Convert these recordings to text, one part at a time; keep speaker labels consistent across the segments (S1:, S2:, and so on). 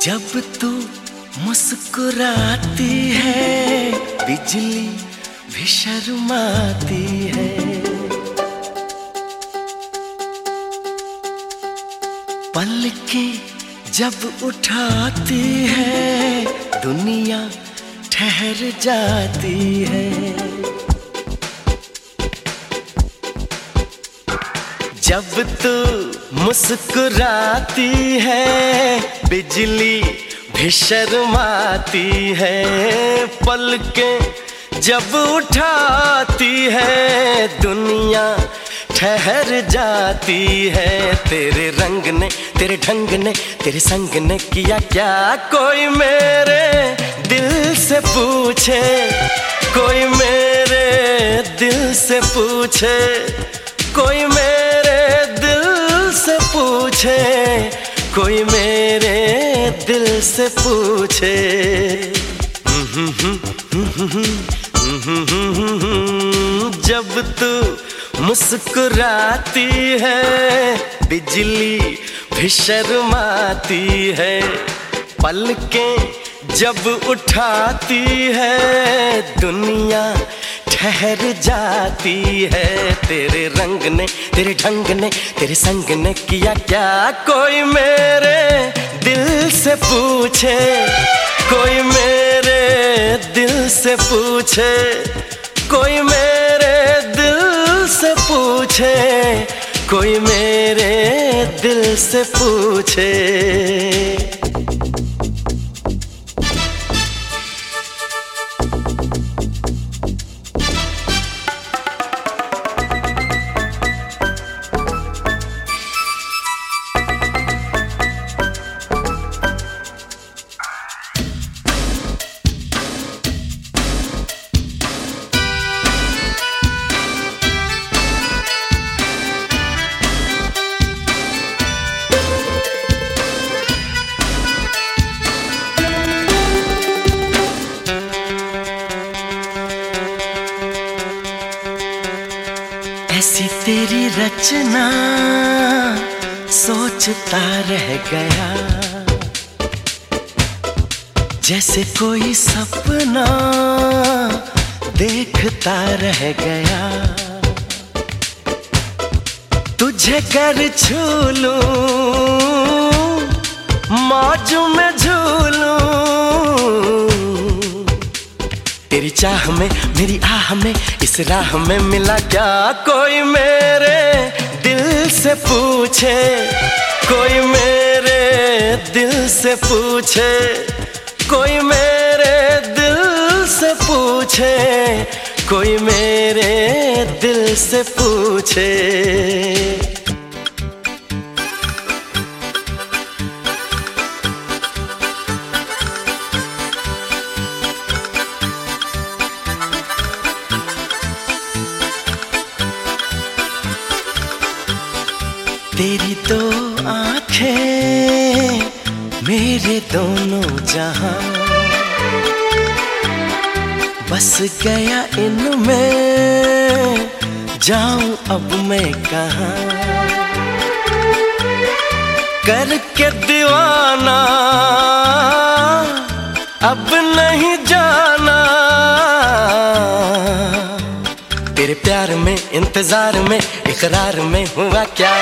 S1: जब तू मुस्कुराती है बिजली भी शर्माती है। पलकें जब उठाती है दुनिया ठहर जाती है। जब तू मुस्कुराती है बिजली भी शर्माती है। पलकें जब उठाती है दुनिया ठहर जाती है। तेरे रंग ने, तेरे ढंग ने, तेरे संग ने किया क्या कोई मेरे दिल से पूछे, कोई मेरे दिल से पूछे, कोई मेरे दिल से पूछे, कोई मेरे दिल से पूछे। जब तू मुस्कुराती है बिजली भी शर्माती है। पलकें जब उठाती है दुनिया ठहर जाती है। तेरे रंग ने, तेरे ढंग ने, तेरे संग ने किया क्या कोई मेरे दिल से पूछे, कोई मेरे दिल से पूछे, कोई मेरे दिल से पूछे, कोई मेरे दिल से पूछे। ऐसी तेरी रचना सोचता रह गया, जैसे कोई सपना देखता रह गया। तुझे कर छू लूं मौज में झूलूं, तेरी चाह में, मेरी आह में, इस राह में मिला क्या कोई मेरे दिल से पूछे, कोई मेरे दिल से पूछे, कोई मेरे दिल से पूछे, कोई मेरे दिल से पूछे। तेरी दो आँखें मेरे दोनों जहां, बस गया इनमें जाऊं अब मैं कहाँ। करके दीवाना अब नहीं जाना, तेरे प्यार में, इंतजार में, इकरार में हुआ क्या।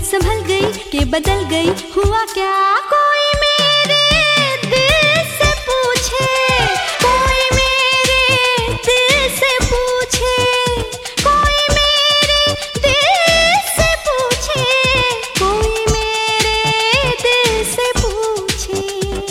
S2: संभल गई कि बदल गई, हुआ क्या? कोई मेरे दिल से पूछे, कोई मेरे दिल से पूछे, कोई मेरे दिल से पूछे, कोई मेरे दिल से पूछे।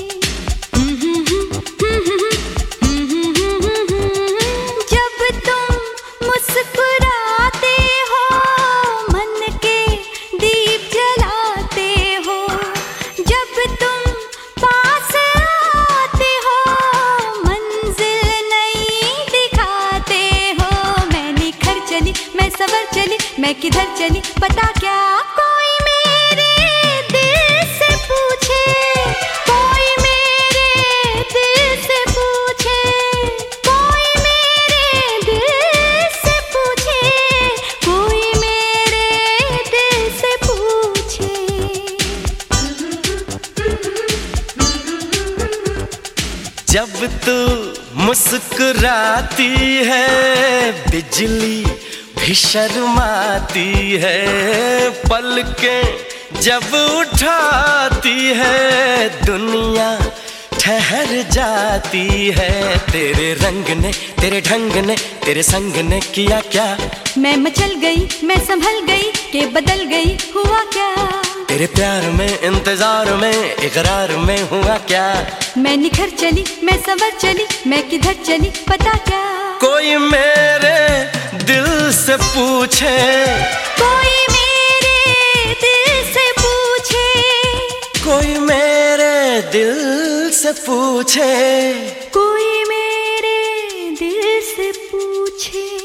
S2: जब तुम मुस्कुराते हो, मन के दीप जलाते हो, जब तुम पास आते हो, मंजिल नई दिखाते हो। मैं निखर चली, मैं सवर चली, मैं किधर चली पता क्या? कोई मेरे दिल से पूछे, कोई मेरे दिल से पूछे, कोई मेरे दिल से पूछे, कोई मेरे दिल से पूछे।
S1: जब तू मुस्कुराती है, बिजली भी शर्माती है, पलकें जब उठाती है, दुनिया ठहर जाती है। तेरे रंग ने, तेरे ढंग ने, तेरे संग ने किया क्या?
S2: मैं मचल गई, मैं संभल गई कि बदल गई, हुआ क्या?
S1: तेरे प्यार में, इंतजार में, इकरार में हुआ क्या?
S2: मैं निखर चली, मैं संवर चली, मैं किधर चली पता क्या?
S1: कोई मेरे दिल से पूछे,
S2: कोई मेरे दिल से पूछे,
S1: कोई मेरे दिल से पूछे,
S2: कोई मेरे दिल से पूछे।